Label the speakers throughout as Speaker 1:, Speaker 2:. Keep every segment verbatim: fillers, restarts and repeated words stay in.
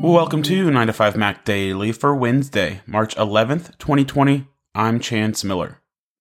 Speaker 1: Welcome to nine to five Mac Daily for Wednesday, March eleventh, twenty twenty. I'm Chance Miller.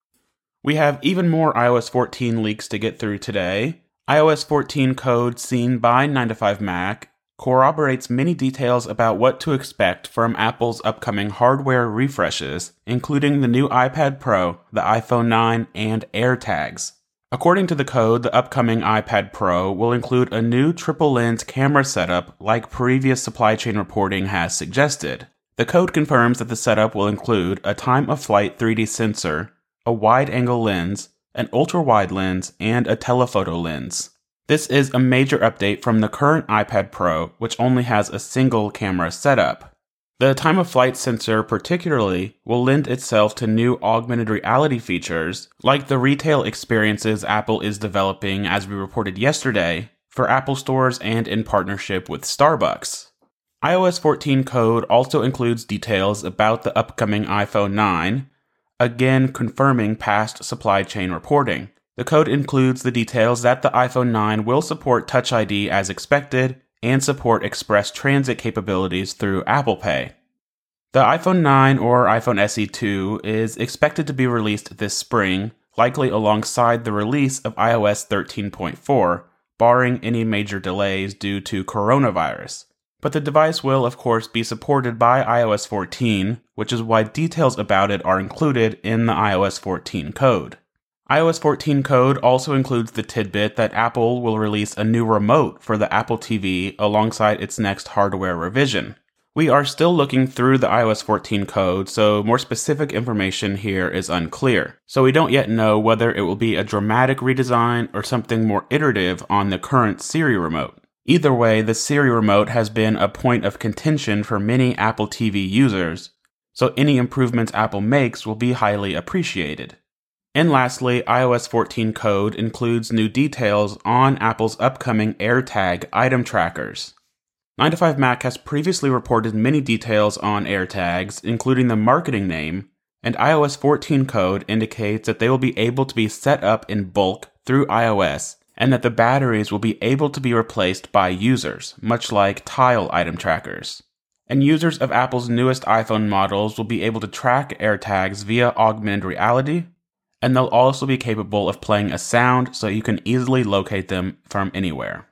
Speaker 1: We have even more i O S fourteen leaks to get through today. i O S fourteen code seen by nine to five Mac corroborates many details about what to expect from Apple's upcoming hardware refreshes, including the new iPad Pro, the iPhone nine, and AirTags. According to the code, the upcoming iPad Pro will include a new triple-lens camera setup like previous supply chain reporting has suggested. The code confirms that the setup will include a time-of-flight three D sensor, a wide-angle lens, an ultra-wide lens, and a telephoto lens. This is a major update from the current iPad Pro, which only has a single camera setup. The time-of-flight sensor particularly will lend itself to new augmented reality features, like the retail experiences Apple is developing, as we reported yesterday, for Apple stores and in partnership with Starbucks. i O S fourteen code also includes details about the upcoming iPhone nine, again confirming past supply chain reporting. The code includes the details that the iPhone nine will support Touch I D as expected, and support express transit capabilities through Apple Pay. The iPhone nine or iPhone S E two is expected to be released this spring, likely alongside the release of i O S thirteen point four, barring any major delays due to coronavirus. But the device will, of course, be supported by i O S fourteen, which is why details about it are included in the i O S fourteen code. i O S fourteen code also includes the tidbit that Apple will release a new remote for the Apple T V alongside its next hardware revision. We are still looking through the i O S fourteen code, so more specific information here is unclear. So we don't yet know whether it will be a dramatic redesign or something more iterative on the current Siri remote. Either way, the Siri remote has been a point of contention for many Apple T V users, so any improvements Apple makes will be highly appreciated. And lastly, i O S fourteen code includes new details on Apple's upcoming AirTag item trackers. nine to five Mac has previously reported many details on AirTags, including the marketing name, and i O S fourteen code indicates that they will be able to be set up in bulk through iOS, and that the batteries will be able to be replaced by users, much like Tile item trackers. And users of Apple's newest iPhone models will be able to track AirTags via augmented reality, and they'll also be capable of playing a sound so you can easily locate them from anywhere.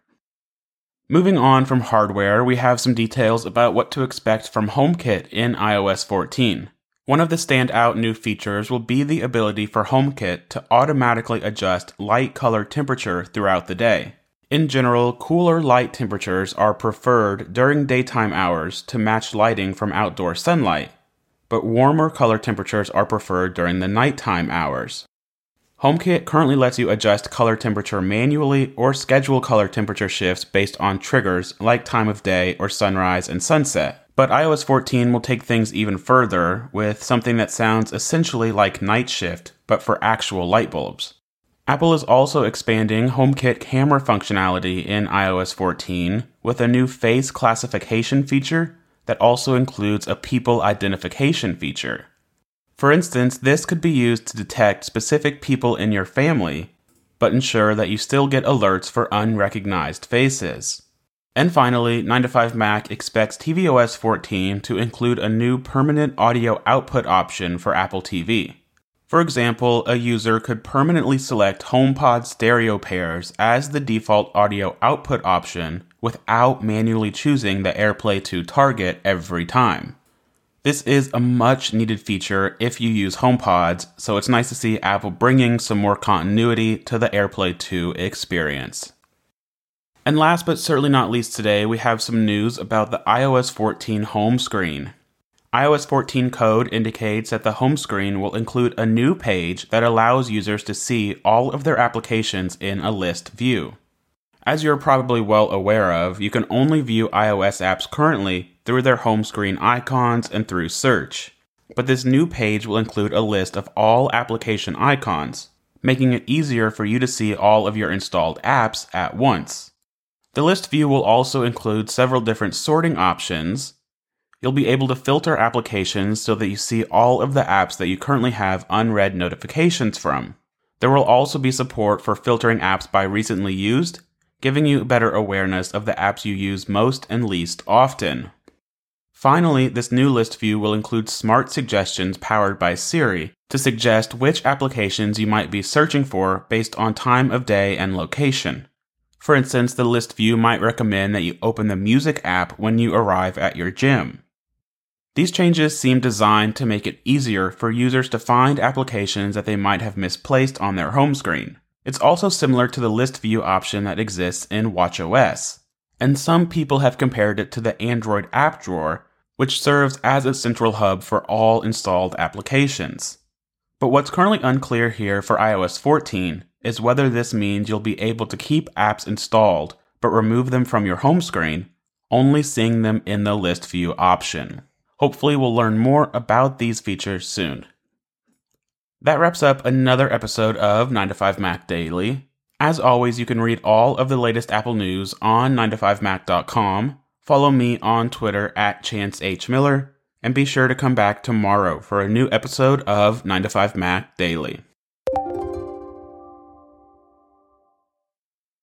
Speaker 1: Moving on from hardware, we have some details about what to expect from HomeKit in i O S fourteen. One of the standout new features will be the ability for HomeKit to automatically adjust light color temperature throughout the day. In general, cooler light temperatures are preferred during daytime hours to match lighting from outdoor sunlight, but warmer color temperatures are preferred during the nighttime hours. HomeKit currently lets you adjust color temperature manually or schedule color temperature shifts based on triggers like time of day or sunrise and sunset. But i O S fourteen will take things even further with something that sounds essentially like night shift, but for actual light bulbs. Apple is also expanding HomeKit camera functionality in i O S fourteen with a new face classification feature that also includes a people identification feature. For instance, this could be used to detect specific people in your family, but ensure that you still get alerts for unrecognized faces. And finally, nine to five Mac expects tvOS fourteen to include a new permanent audio output option for Apple T V. For example, a user could permanently select HomePod stereo pairs as the default audio output option without manually choosing the AirPlay two target every time. This is a much needed feature if you use HomePods, so it's nice to see Apple bringing some more continuity to the AirPlay two experience. And last but certainly not least today, we have some news about the i O S fourteen home screen. i O S fourteen code indicates that the home screen will include a new page that allows users to see all of their applications in a list view. As you're probably well aware of, you can only view iOS apps currently through their home screen icons and through search. But this new page will include a list of all application icons, making it easier for you to see all of your installed apps at once. The list view will also include several different sorting options. You'll be able to filter applications so that you see all of the apps that you currently have unread notifications from. There will also be support for filtering apps by recently used, giving you better awareness of the apps you use most and least often. Finally, this new list view will include smart suggestions powered by Siri to suggest which applications you might be searching for based on time of day and location. For instance, the list view might recommend that you open the Music app when you arrive at your gym. These changes seem designed to make it easier for users to find applications that they might have misplaced on their home screen. It's also similar to the list view option that exists in watchOS, and some people have compared it to the Android app drawer, which serves as a central hub for all installed applications. But what's currently unclear here for i O S fourteen is whether this means you'll be able to keep apps installed but remove them from your home screen, only seeing them in the list view option. Hopefully we'll learn more about these features soon. That wraps up another episode of nine to five Mac Daily. As always, you can read all of the latest Apple news on nine to five mac dot com, follow me on Twitter at Chance H. Miller, and be sure to come back tomorrow for a new episode of nine to five Mac Daily.